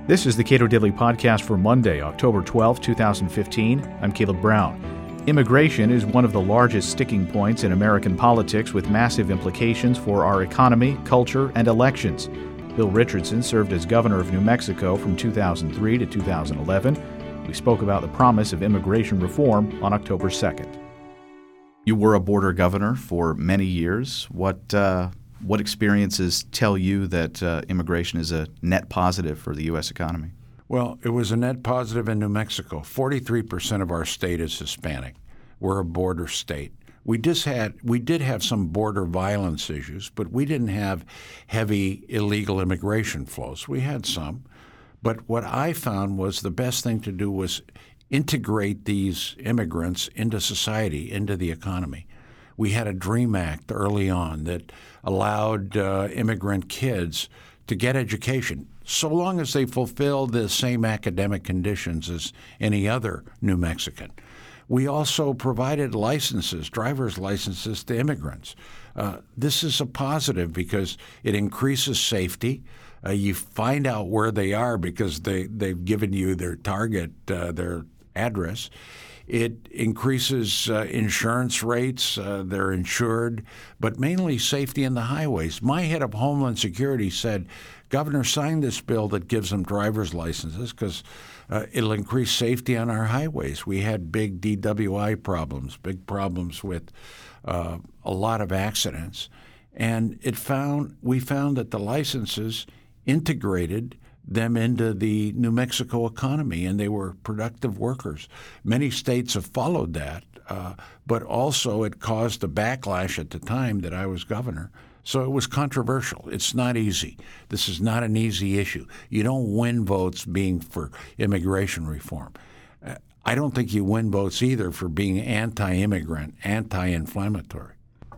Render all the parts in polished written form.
This is the Cato Daily Podcast for Monday, October 12, 2015. I'm Caleb Brown. Immigration is one of the largest sticking points in American politics with massive implications for our economy, culture, and elections. Bill Richardson served as governor of New Mexico from 2003 to 2011. We spoke about the promise of immigration reform on October 2nd. You were a border governor for many years. What experiences tell you that immigration is a net positive for the U.S. economy? Well, it was a net positive in New Mexico. 43% of our state is Hispanic. We're a border state. We did have some border violence issues, but we didn't have heavy illegal immigration flows. We had some. But what I found was the best thing to do was integrate these immigrants into society, into the economy. We had a DREAM Act early on that allowed immigrant kids to get education so long as they fulfill the same academic conditions as any other New Mexican. We also provided licenses, driver's licenses to immigrants. This is a positive because it increases safety. You find out where they are because they've given you their target, their address. It increases insurance rates. They're insured, but mainly safety in the highways. My head of Homeland Security said, Governor, sign this bill that gives them driver's licenses because it'll increase safety on our highways. We had big DWI problems, big problems with a lot of accidents. And we found that the licenses integrated them into the New Mexico economy, and they were productive workers. Many states have followed that, but also it caused a backlash at the time that I was governor. So it was controversial. It's not easy. This is not an easy issue. You don't win votes being for immigration reform. I don't think you win votes either for being anti-immigrant, anti-inflammatory.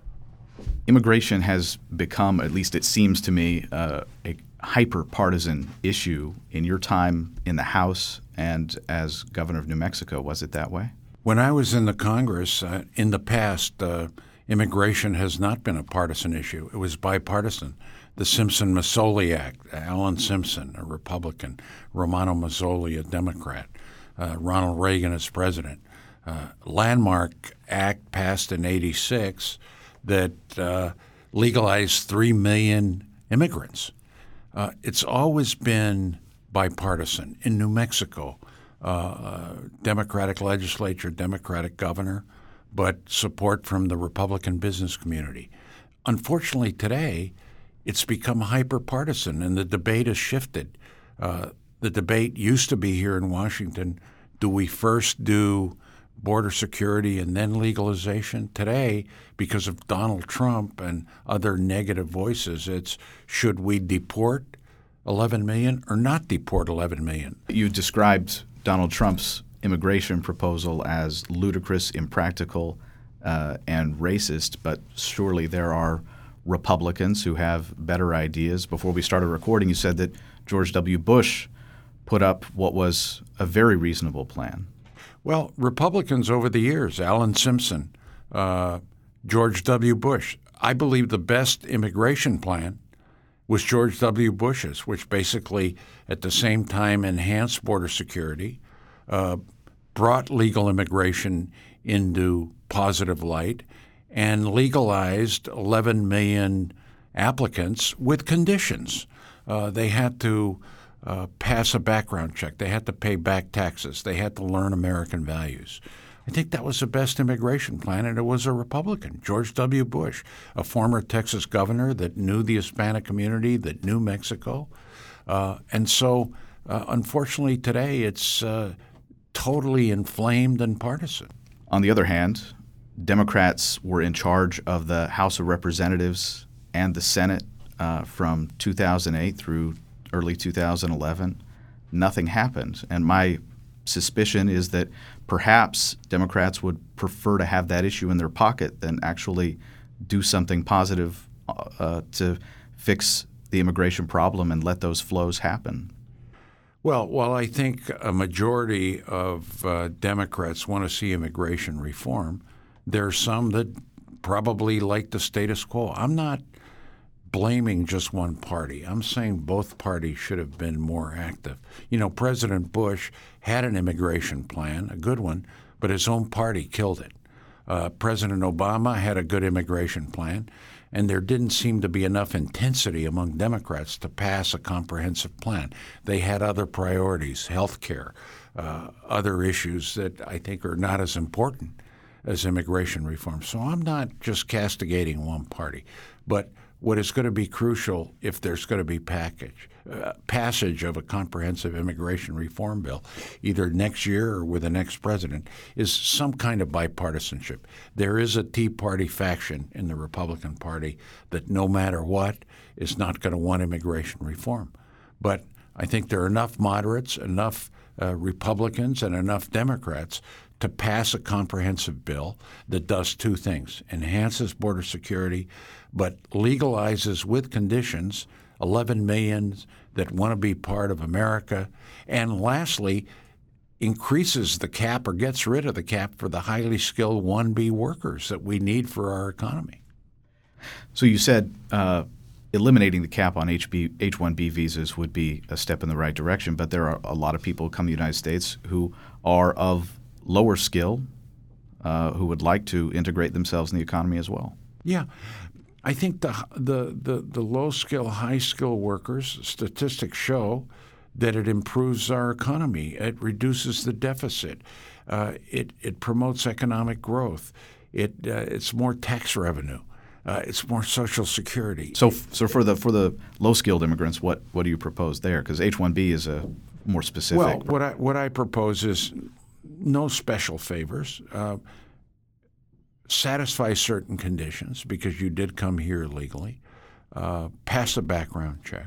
Immigration has become, at least it seems to me, a hyper-partisan issue. In your time in the House and as governor of New Mexico, was it that way? When I was in the Congress, in the past, immigration has not been a partisan issue. It was bipartisan. The Simpson-Masoli Act, Alan Simpson, a Republican, Romano Mazzoli, a Democrat, Ronald Reagan as president. Landmark Act passed in '86 that legalized 3 million immigrants. It's always been bipartisan. In New Mexico, Democratic legislature, Democratic governor, but support from the Republican business community. Unfortunately, today, it's become hyper-partisan, and the debate has shifted. The debate used to be here in Washington, do we first do border security and then legalization? Today, because of Donald Trump and other negative voices, it's should we deport 11 million or not deport 11 million? You described Donald Trump's immigration proposal as ludicrous, impractical, and racist, but surely there are Republicans who have better ideas. Before we started recording, you said that George W. Bush put up what was a very reasonable plan. Well, Republicans over the years, Alan Simpson, George W. Bush, I believe the best immigration plan was George W. Bush's, which basically at the same time enhanced border security, brought legal immigration into positive light, and legalized 11 million applicants with conditions. They had to pass a background check. They had to pay back taxes. They had to learn American values. I think that was the best immigration plan, and it was a Republican, George W. Bush, a former Texas governor that knew the Hispanic community, that knew Mexico. And so, unfortunately, today it's totally inflamed and partisan. On the other hand, Democrats were in charge of the House of Representatives and the Senate from 2008 through early 2011. Nothing happened. And my suspicion is that perhaps Democrats would prefer to have that issue in their pocket than actually do something positive to fix the immigration problem and let those flows happen. Well, while I think a majority of Democrats want to see immigration reform, there are some that probably like the status quo. I'm not blaming just one party. I'm saying both parties should have been more active. You know, President Bush had an immigration plan, a good one, but his own party killed it. President Obama had a good immigration plan, and there didn't seem to be enough intensity among Democrats to pass a comprehensive plan. They had other priorities, health care, other issues that I think are not as important as immigration reform. So I'm not just castigating one party, but what is going to be crucial if there's going to be passage of a comprehensive immigration reform bill, either next year or with the next president, is some kind of bipartisanship. There is a Tea Party faction in the Republican Party that no matter what is not going to want immigration reform. But I think there are enough moderates, enough Republicans, and enough Democrats to pass a comprehensive bill that does two things: enhances border security, but legalizes with conditions 11 million that want to be part of America, and lastly, increases the cap or gets rid of the cap for the highly skilled 1B workers that we need for our economy. So you said eliminating the cap on H-1B visas would be a step in the right direction, but there are a lot of people who come to the United States who are of lower skill, who would like to integrate themselves in the economy as well. Yeah. I think the low-skill, high-skill workers, statistics show that it improves our economy. It reduces the deficit. It promotes economic growth. It's more tax revenue. It's more Social Security. So for the low-skilled immigrants, what do you propose there? Because H-1B is a more specific. Well, what I propose is no special favors. Satisfy certain conditions because you did come here legally, pass a background check,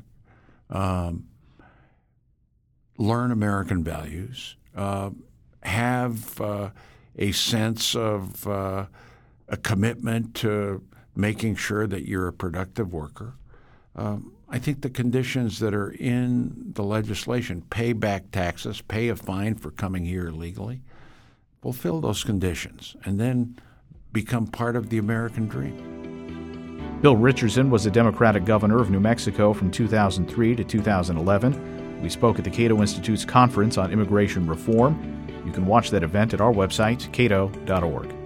learn American values, have a sense of a commitment to making sure that you're a productive worker. I think the conditions that are in the legislation, pay back taxes, pay a fine for coming here illegally, fulfill those conditions, and then become part of the American dream. Bill Richardson was the Democratic governor of New Mexico from 2003 to 2011. We spoke at the Cato Institute's conference on immigration reform. You can watch that event at our website, cato.org.